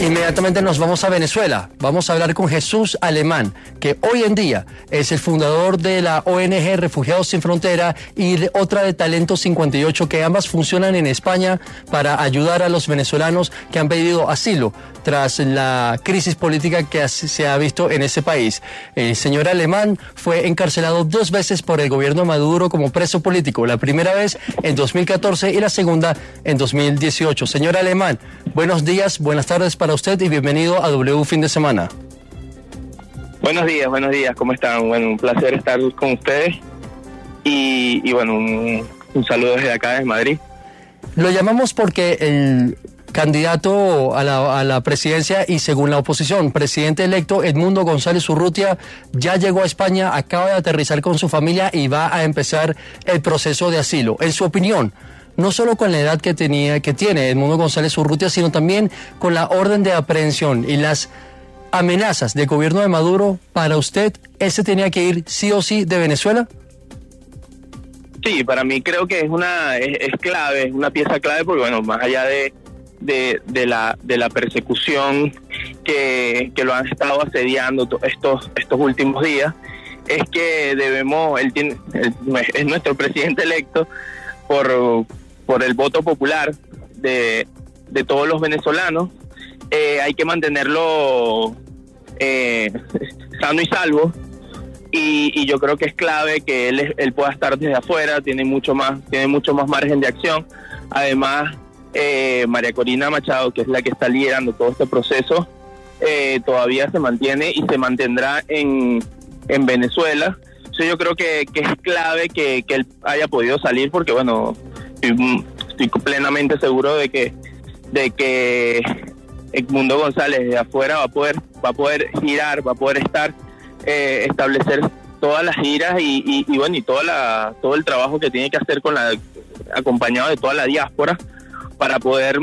Inmediatamente nos vamos a Venezuela. Vamos a hablar con Jesús Alemán, que hoy en día es el fundador de la ONG Refugiados Sin Frontera y de otra de Talento 58, que ambas funcionan en España para ayudar a los venezolanos que han pedido asilo tras la crisis política que se ha visto en ese país. El señor Alemán fue encarcelado 2 veces por el gobierno de Maduro como preso político, la primera vez en 2014 y la segunda en 2018. Señor Alemán, buenos días, buenas tardes para usted y bienvenido a W Fin de Semana. Buenos días, ¿cómo están? Bueno, un placer estar con ustedes y bueno, un saludo desde acá, desde Madrid. Lo llamamos porque el candidato a la presidencia y según la oposición, presidente electo Edmundo González Urrutia, ya llegó a España, acaba de aterrizar con su familia y va a empezar el proceso de asilo. En su opinión, no solo con la edad que tiene Edmundo González Urrutia, sino también con la orden de aprehensión y las amenazas del gobierno de Maduro, para usted, ¿ese tenía que ir sí o sí de Venezuela? Sí, para mí creo que es clave, es una pieza clave, porque bueno, más allá de la persecución que lo han estado asediando estos últimos días, es que es nuestro presidente electo por el voto popular de todos los venezolanos. Hay que mantenerlo sano y salvo, y yo creo que es clave que él pueda estar desde afuera. Tiene mucho más margen de acción. Además, María Corina Machado, que es la que está liderando todo este proceso, todavía se mantiene y se mantendrá en Venezuela. Entonces yo creo que es clave que él haya podido salir, porque bueno, estoy plenamente seguro de que Edmundo González de afuera va a poder girar, va a poder establecer todas las giras y bueno, y todo el trabajo que tiene que hacer acompañado de toda la diáspora para poder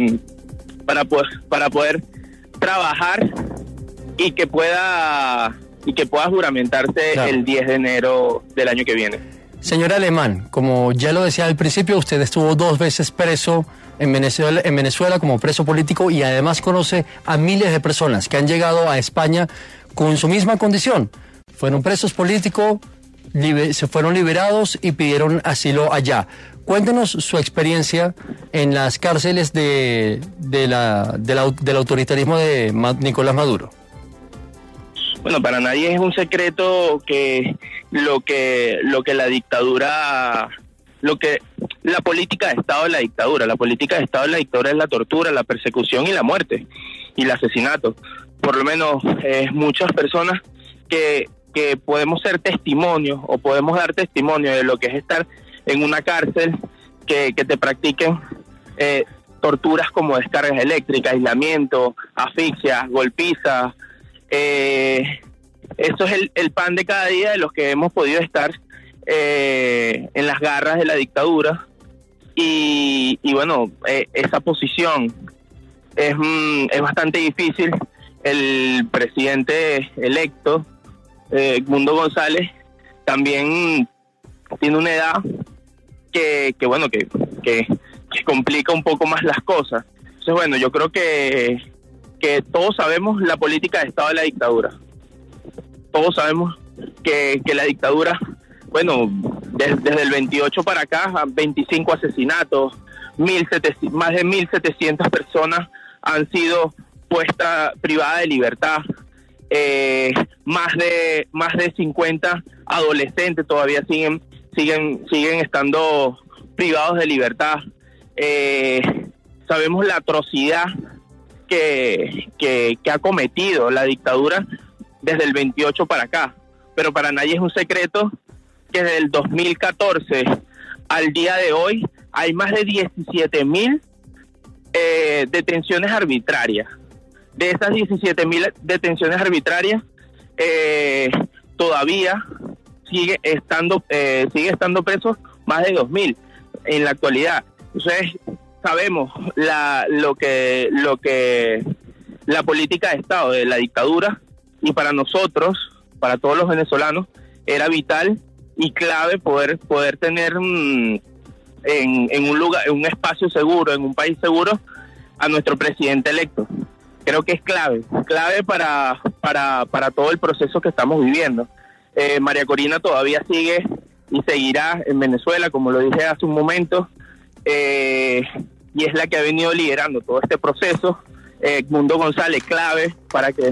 trabajar y que pueda juramentarse, claro, el 10 de enero del año que viene. Señor Alemán, como ya lo decía al principio, usted estuvo 2 veces preso en Venezuela como preso político, y además conoce a miles de personas que han llegado a España con su misma condición. Fueron presos políticos, se fueron liberados y pidieron asilo allá. Cuéntenos su experiencia en las cárceles del autoritarismo de Nicolás Maduro. Bueno, para nadie es un secreto que lo que la dictadura, la política de Estado de la dictadura, es la tortura, la persecución y la muerte y el asesinato. Por lo menos muchas personas que podemos ser testimonios o podemos dar testimonio de lo que es estar en una cárcel, que te practiquen torturas como descargas eléctricas, aislamiento, asfixias, golpizas. Eso es el pan de cada día de los que hemos podido estar en las garras de la dictadura, y bueno, esa posición es bastante difícil. El presidente electo, Edmundo González, también tiene una edad que complica un poco más las cosas. Entonces bueno, yo creo que todos sabemos la política de Estado de la dictadura. Todos sabemos que la dictadura, bueno, desde el 28 para acá, 25 asesinatos, más de 1.700 personas han sido privadas de libertad, más de 50 adolescentes todavía siguen estando privados de libertad. Sabemos la atrocidad que ha cometido la dictadura desde el 28 para acá, pero para nadie es un secreto que desde el 2014 al día de hoy hay más de 17.000 detenciones arbitrarias. De esas 17.000 detenciones arbitrarias, todavía sigue estando presos más de 2.000 en la actualidad. Entonces sabemos lo que la política de Estado de la dictadura, y para nosotros, para todos los venezolanos, era vital y clave poder tener en un lugar, en un espacio seguro, en un país seguro, a nuestro presidente electo. creo que es clave para todo el proceso que estamos viviendo. María Corina todavía sigue y seguirá en Venezuela, como lo dije hace un momento, y es la que ha venido liderando todo este proceso. Edmundo González, clave para que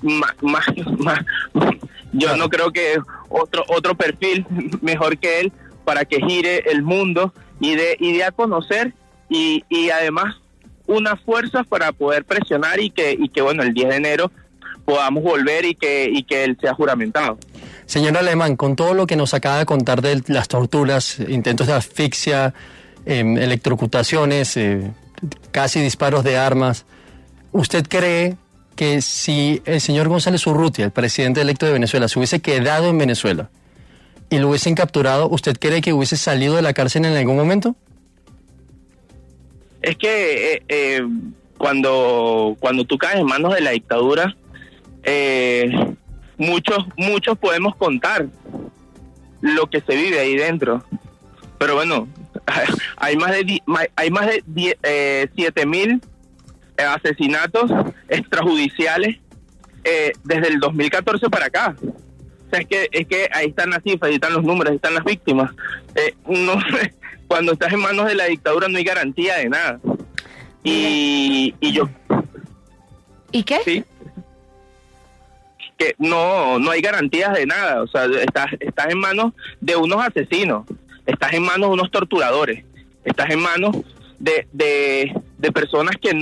yo no creo que otro perfil mejor que él para que gire el mundo y de a conocer y además unas fuerzas para poder presionar y que bueno, el 10 de enero podamos volver y que él sea juramentado. Señor Alemán, con todo lo que nos acaba de contar de las torturas, intentos de asfixia, electrocutaciones, casi disparos de armas, ¿usted cree que si el señor González Urrutia, el presidente electo de Venezuela, se hubiese quedado en Venezuela y lo hubiesen capturado, ¿usted cree que hubiese salido de la cárcel en algún momento? Es que cuando tú caes en manos de la dictadura, muchos podemos contar lo que se vive ahí dentro, pero bueno, hay más de 7.000 asesinatos extrajudiciales desde el 2014 para acá. O sea, es que ahí están las cifras, ahí están los números, ahí están las víctimas. Cuando estás en manos de la dictadura no hay garantía de nada. ¿Y qué? Sí. Que no hay garantías de nada. O sea, estás en manos de unos asesinos, estás en manos de unos torturadores, estás en manos de personas que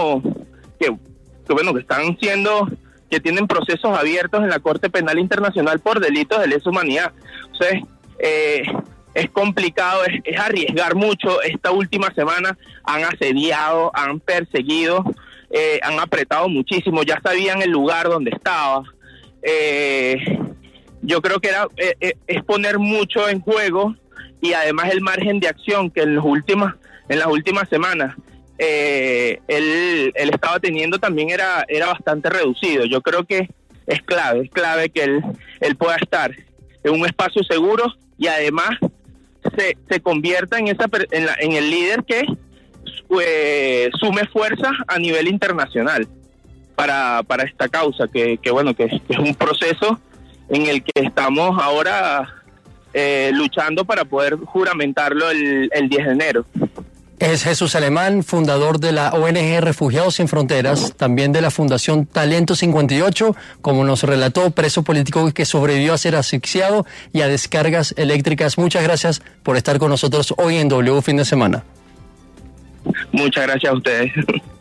tienen procesos abiertos en la Corte Penal Internacional por delitos de lesa humanidad. Entonces, es complicado, es arriesgar mucho. Esta última semana han asediado, han perseguido, han apretado muchísimo, ya sabían el lugar donde estaba. Yo creo que es poner mucho en juego y además el margen de acción que en las últimas semanas él estaba teniendo también era bastante reducido. Yo creo que es clave que él pueda estar en un espacio seguro y además se convierta en el líder que sume fuerzas a nivel internacional para esta causa que es un proceso en el que estamos ahora luchando para poder juramentarlo el 10 de enero. Es Jesús Alemán, fundador de la ONG Refugiados Sin Fronteras, también de la Fundación Talento 58, como nos relató, preso político que sobrevivió a ser asfixiado y a descargas eléctricas. Muchas gracias por estar con nosotros hoy en W Fin de Semana. Muchas gracias a ustedes.